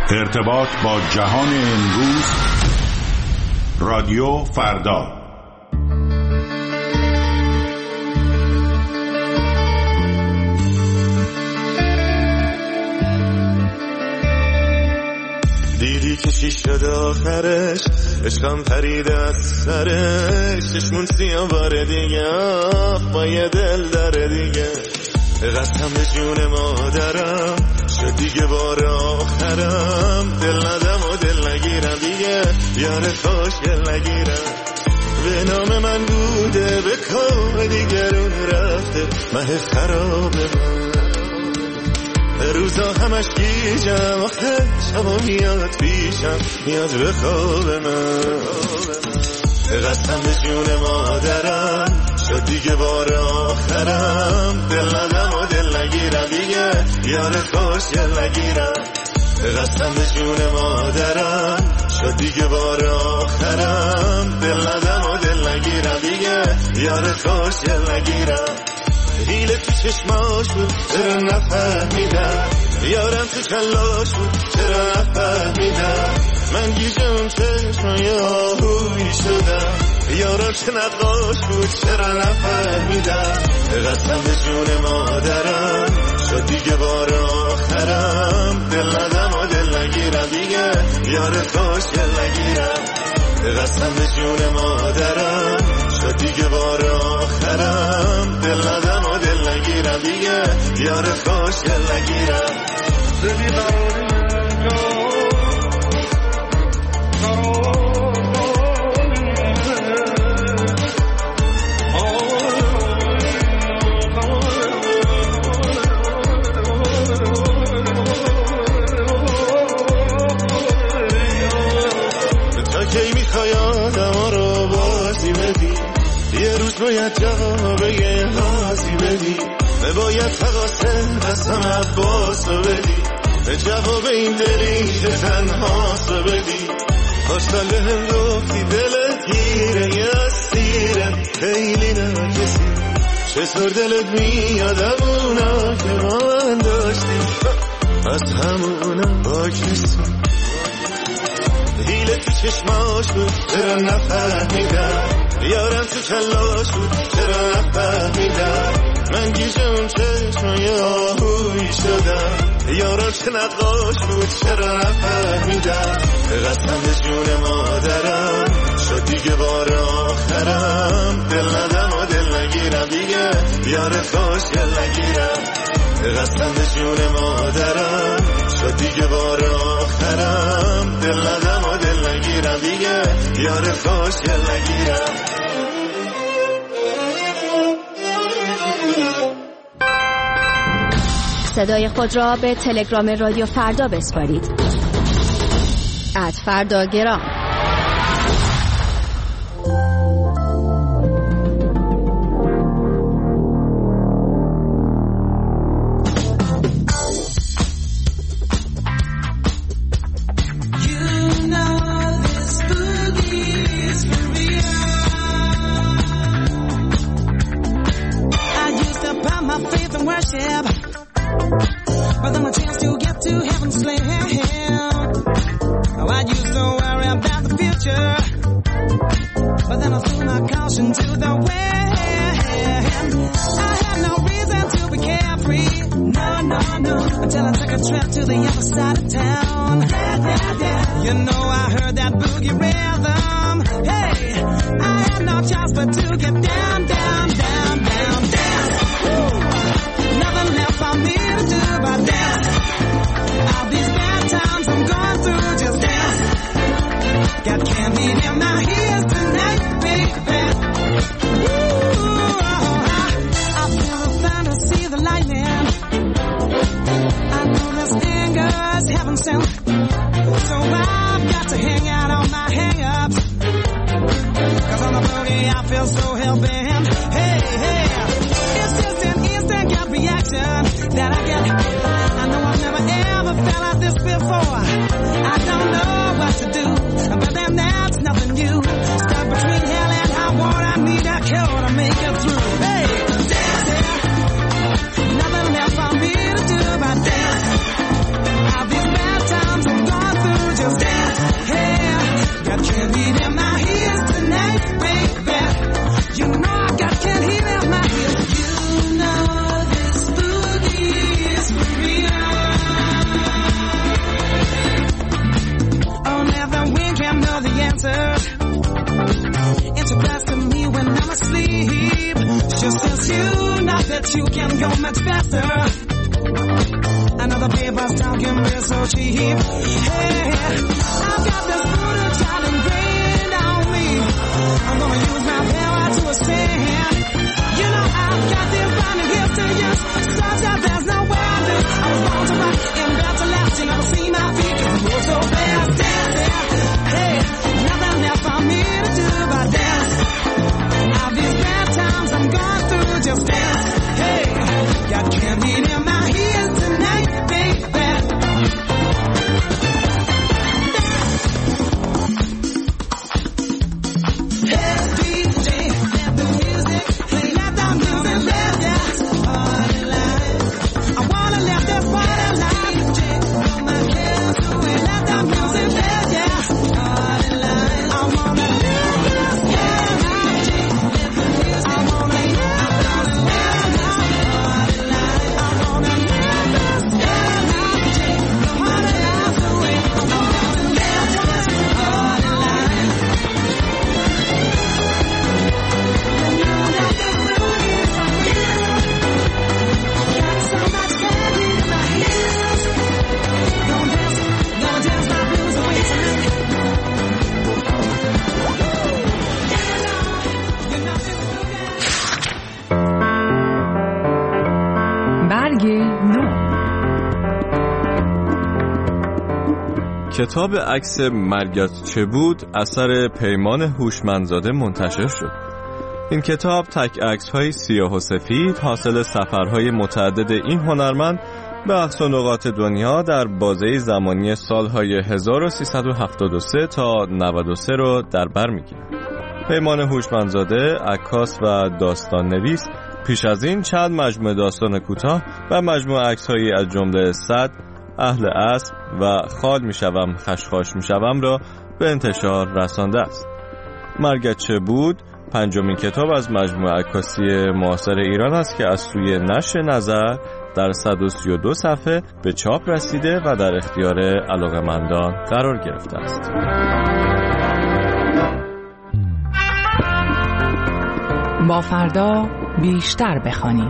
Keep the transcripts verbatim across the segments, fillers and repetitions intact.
ارتباط با جهان امروز، رادیو فردا. دیدی که چی شد آخرش، عشقم پرید از سرش، چشمون سیاه بار دیگه با یه دل داره دیگه. قسم به جون مادرم شد دیگه بار آخرم، دل ندم و دل نگیرم دیگه، یار خوشگل نگیرم. به نام من بوده به کار دیگرون رفته، مه خراب من روزا همش گیجم، آخه شبا میاد پیشم، میاد به خواب من. قسم به جون مادرم شد دیگه بار آخرم، دل ندم و دل نگیرم دیگه، یار خوشگل نگیرم. قسم به جون مادرم شد دیگه بار آخرم، دل ندم و دل نگیرم دیگه، یار خوشگل نگیرم. حیله تو چشماش بود چرا نفهمیدم، یارم تو کلاش بود چرا نفهمیدم. من گیجم چشمای آهویی شدم، یارم چه نقاش بود چرا نفهمیدم. قسم به جون مادرم شد دیگه بار آخرم، دل ندم و دل نگیرم دیگه، یار خوشگل نگیرم. قسم به جون مادرم شد دیگه بار آخرم، دل ندم و دل نگیرم دیگه، یار خوشگل نگیرم. ببی قراری باید جوابه نازی بدی، باید فقاسه قسم عباس رو بدی، جواب این دلی که تنهاست رو بدی. خوشتن به هم گفتی دلت گیره یه اسیره، خیلی نکسی چطور دلت میادم اونا که ما من داشتیم، از همونا باک نیستیم. حیله تو چشماش بود چرا نفهمیدم، یارم تو کلاش بود چرا نفهمیدم. من گیجم چشمای آهویی شدم، یارم چه نقاش بود چرا نفهمیدم. قسم به جون مادرم شد دیگه بار آخرم، دل ندم و دل نگیرم دیگه، یار خوشگل نگیرم. قسم به جون مادرم شد دیگه بار آخرم، دل ندم و دل نگیرم دیگه، یار خوشگل نگیرم. صدای خود را به تلگرام رادیو فردا بسپارید. ات فردا گرام. Nothing left for me to do but dance. I'll be bad times and gone. that you can go much faster. Another paper's talking real so cheap. Hey, I've got this brutal child ingrained on me. I'm gonna use my power to ascend. You know I've got this blinding gift to use, such that there's no way I live. I was born to rock and built to last. You never see my feet 'cause I move so fast. Dance, yeah. Hey, nothing left for me to do but dance. All these bad times I'm going through, just dance. Hey, got candy in my ears tonight, baby. کتاب عکس مرگت چه بود اثر پیمان هوشمندزاده منتشر شد. این کتاب تک عکس‌های سیاه و سفید حاصل سفرهای متعدد این هنرمند به اقصا نقاط دنیا در بازه زمانی سالهای هزار و سیصد و هفتاد و سه تا نود و سه رو در بر می‌گیره. پیمان هوشمندزاده عکاس و داستان نویس پیش از این چند مجموعه داستان کوتاه و مجموعه عکس‌هایی از جمله صد، اهل اسب و خال میشوم خشخاش میشوم را به انتشار رسانده است. مرگت چه بود پنجمین کتاب از مجموعه عکاسی معاصر ایران است که از سوی نشر نظر در صد و سی و دو صفحه به چاپ رسیده و در اختیار علاقه‌مندان قرار گرفته است. با فردا بیشتر بخوانیم.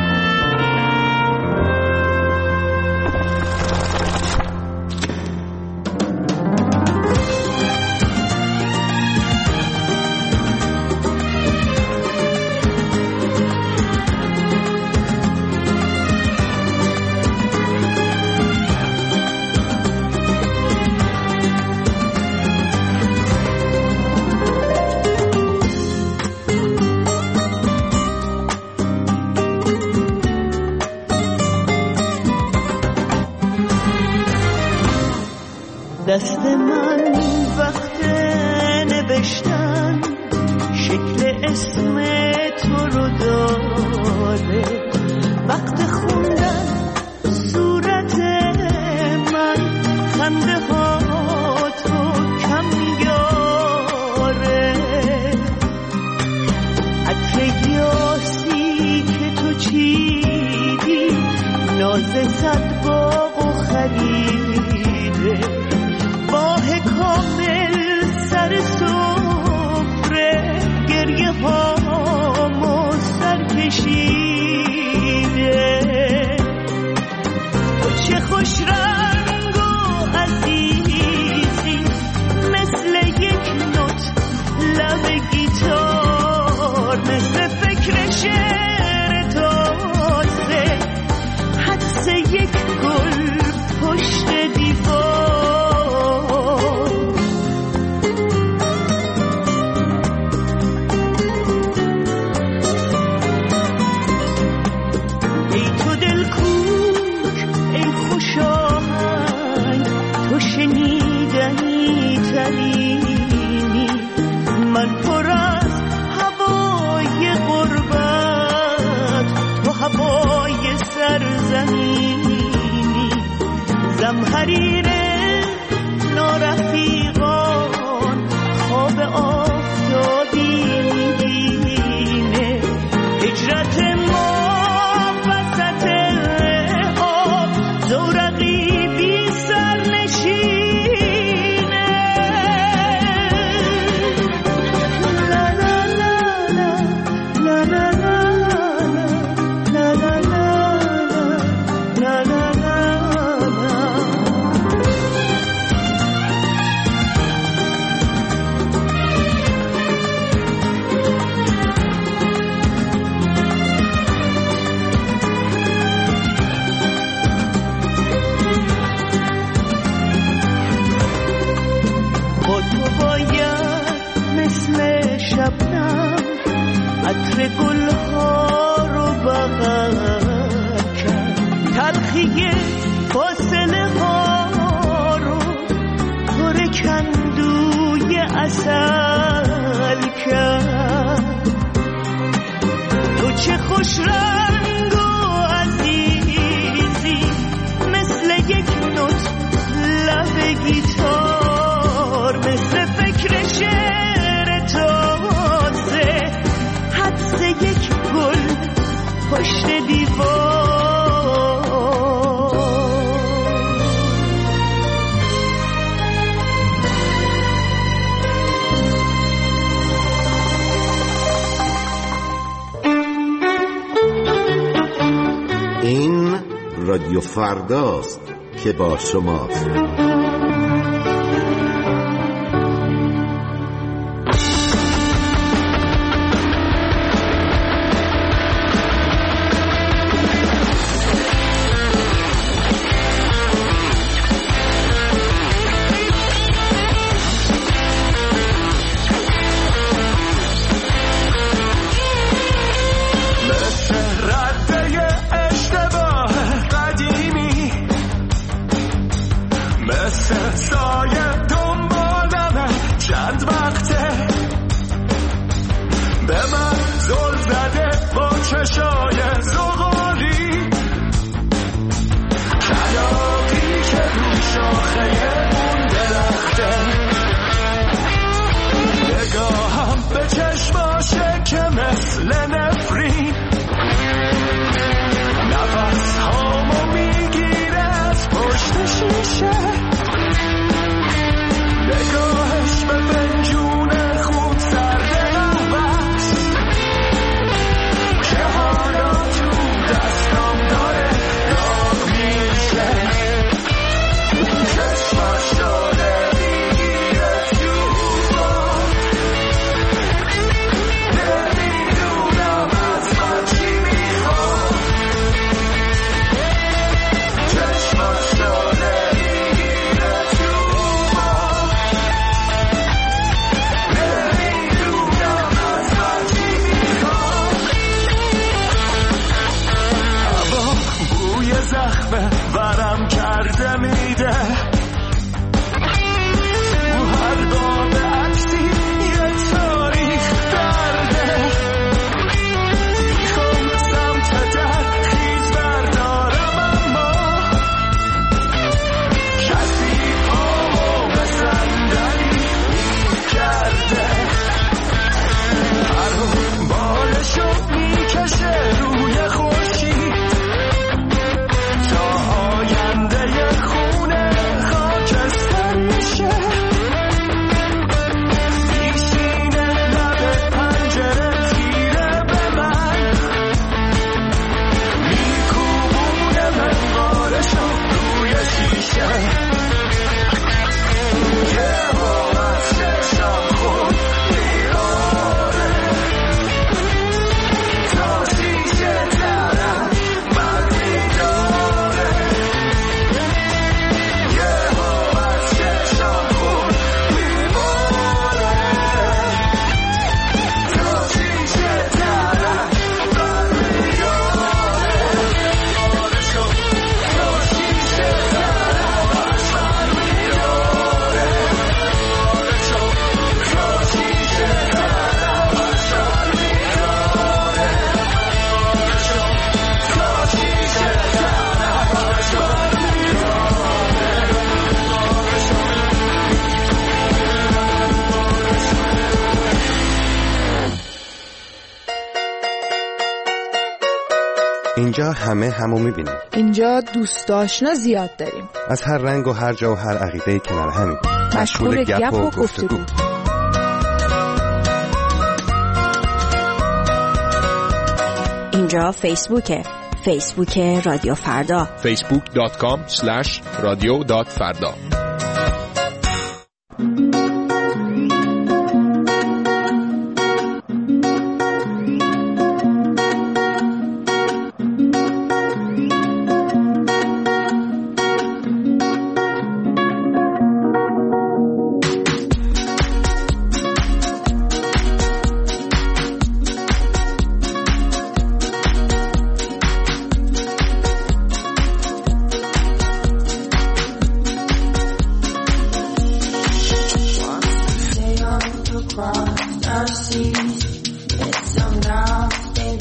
دست من وقت نوشتن شکل اسم تو رو داره، وقت خوندن صورت من خنده ها تو کم میاره، عطر یاسی که تو چیدی ناز صد باغ و خریده، ماه کامل سر سفره گریه هامو سر کشیده، تو چه خوش رنگ و عزیزی مثل یک نوت لب گیتار، مثل فکر شعر تازه حدس یک گل پشت دیوار. شنیدنی ترینی من پر از هوای غربت، تو هوای سرزمینی زمحریر نارفیقان خواب آفتابی میبینه، هجرت ما وسط آب زورقی بی سر شبنم عطر گلها رو بغل کرد، تلخی فاصله ها رو پر کندوی عسل کرد. تو چه خوش رنگ و عزیزی مثل یک نوت لب گیتار، مثل فکر شعر تازه حدس یک گل پشت دیوار. این رادیو فرداست که با شماست. اینجا همه همو میبینیم. اینجا دوست آشنا زیاد داریم. از هر رنگ و هر جا و هر عقیده‌ای کنار همیم. مشغول گپ و گفتگو. اینجا فیسبوکه. فیسبوک رادیو فردا. فیسبوک دات کام اسلش رادیو دات فردا.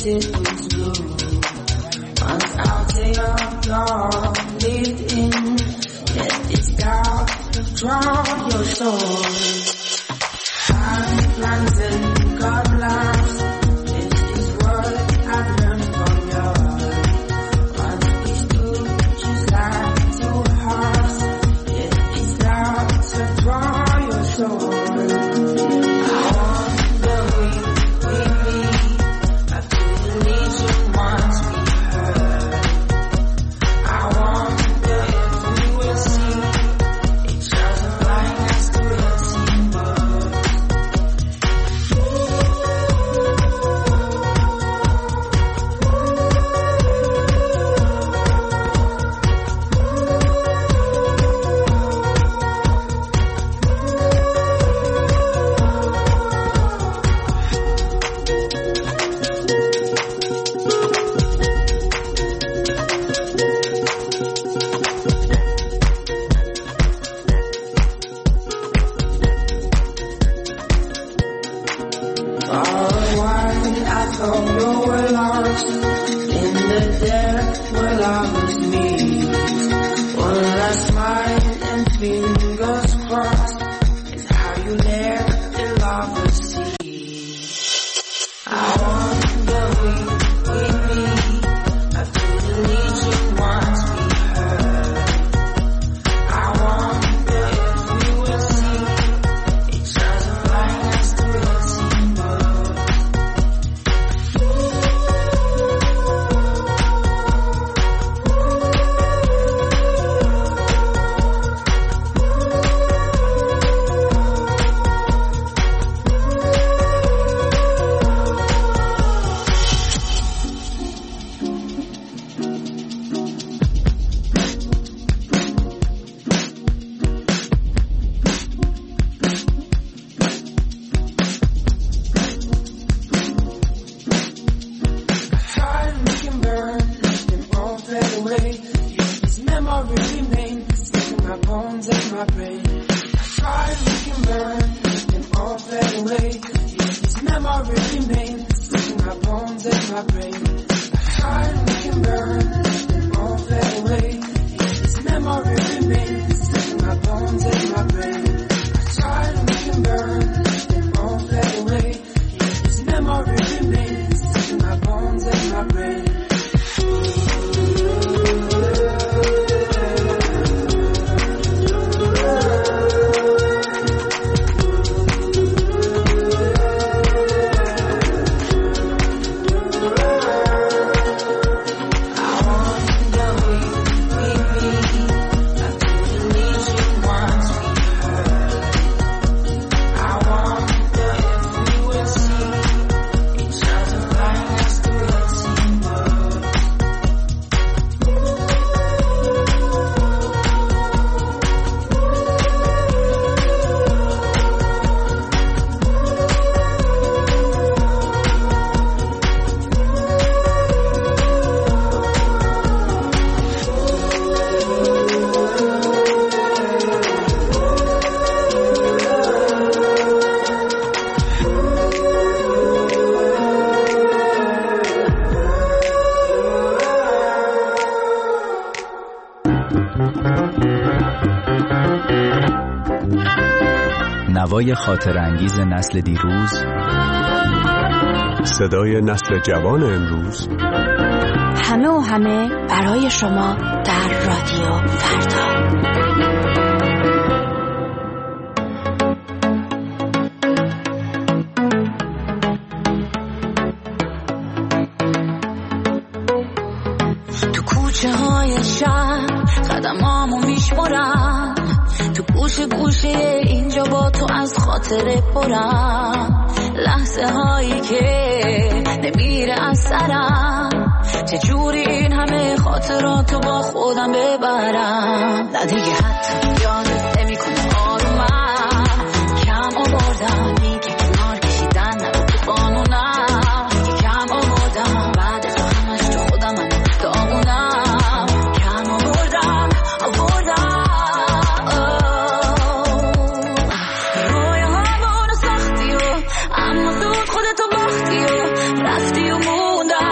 it was blue. Once out they are gone, lived in, let this doubt have drawn your soul. Time plans and God laughs, this is what I've learned from yours. Once these two just like two hearts, let these doubts have drawn your soul. نوای خاطر انگیز نسل دیروز، صدای نسل جوان امروز، همه و همه برای شما در رادیو فردا. تو کوچه های شهر قدمامو میشمرم، تو گوشه گوشه اینجا با تو از خاطره پرم، لحظه هایی که نمیره از سرم، چجوری این همه خاطراتو با خودم ببرم. نه دیگه حتی یادت نمی کنه آرومم، کم آوردم دیگه کنار کشیدن نبود تو قانونم، دیگه کم آوردم بعد از همش تو خودم هم دامونم، کم آوردم آوردم رویامونو ساختی و اما زود خودتو باختی و رفتی و موندم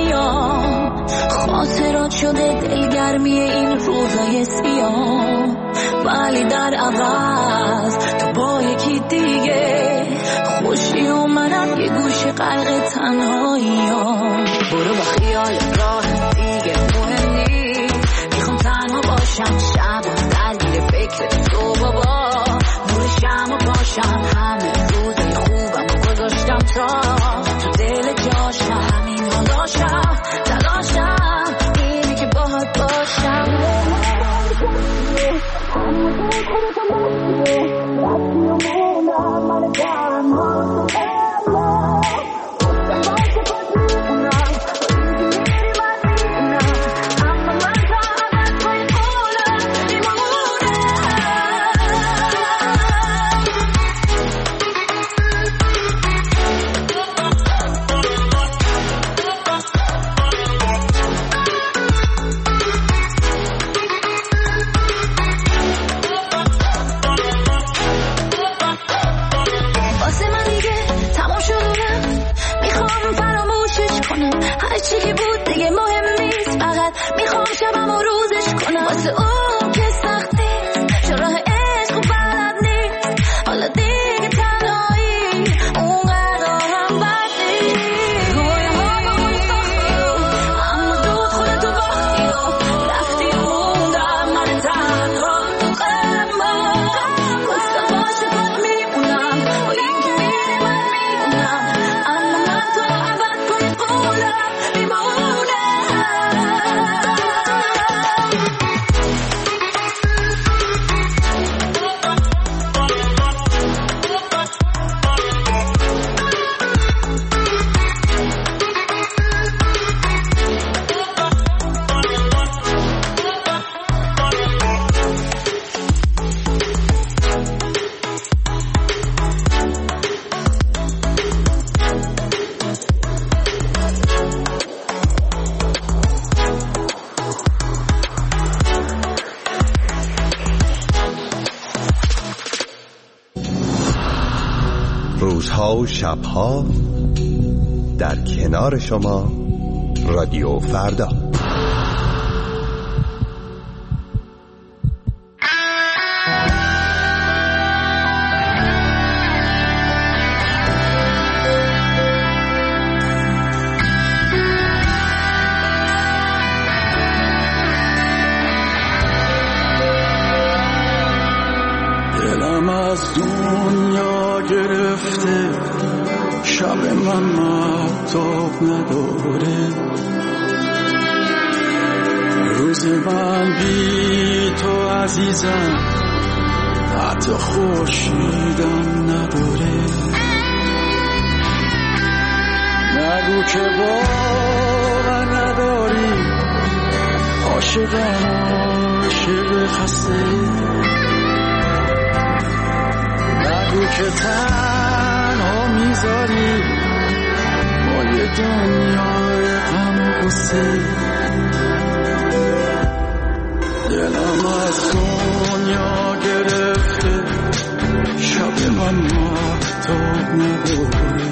میام، خاطرات شده دلگرمی این روزای سیاه، ولی در عوض تو با یکی دیگه خوشی و منم یه گوشه غرق تنهاییام. برو با خیال راه دیگه مهم نیست، میخوام تنها باشم شب و درگیر فکر تو بابا، نور شمع باشم همه روزای خوبم گذاشتم تا تو دل جاشم، همین حالاشم تلاشم اینی که باهات باشم. هرچی که بود دیگه مهم نیست، فقط میخوام شبم و روزش کنم واسه اون که سخت نیست، چون راه عشق و بلد نیست، حالا دیگه تنهایی اونقدر هم بد نیست. روی ها با اون ساختی اما زود خودتو باختی و رفتی و موندم من تنها تو غمم. خواستم باشه باد میمونم با این که میره من میمونم، اما من تو رو عوض کنی قولم روزها و شبها در کنار شما رادیو فردا. دلم از دنیا گرفته، شب من مهتاب نداره، روز من بی تو عزیزم حتی خورشیدم نداره. نگو که باور نداری، عاشقم عاشق خسته، نگو که تنها میذاری با یه دنیای غم و غصه. دلم از دنیا گرفته، شب من مهتاب نداره،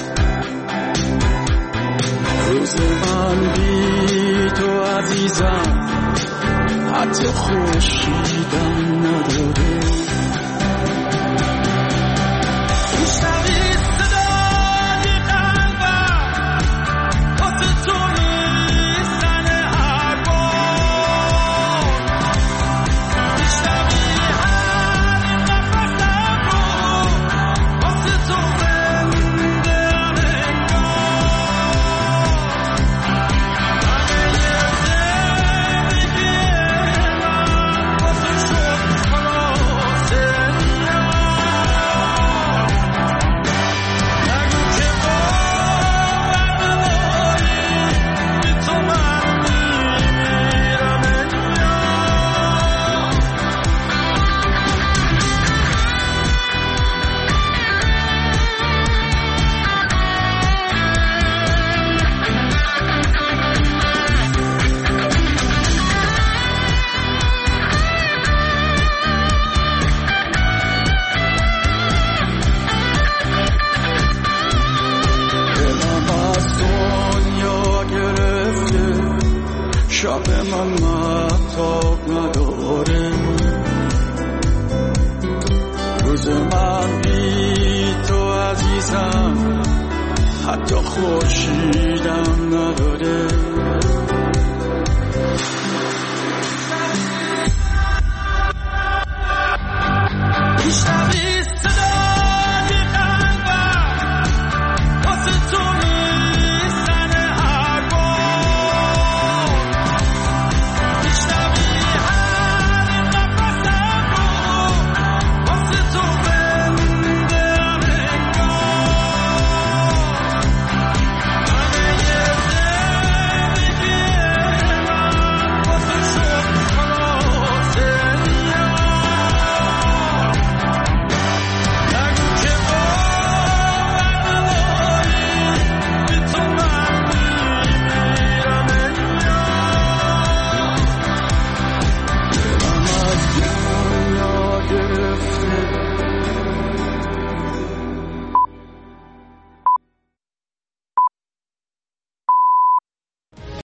روز من بی تو عزیزم حتی خورشیدم نداره. شب من مهتاب نداره، روز من بی تو عزیزم حتی خورشیدم نداره.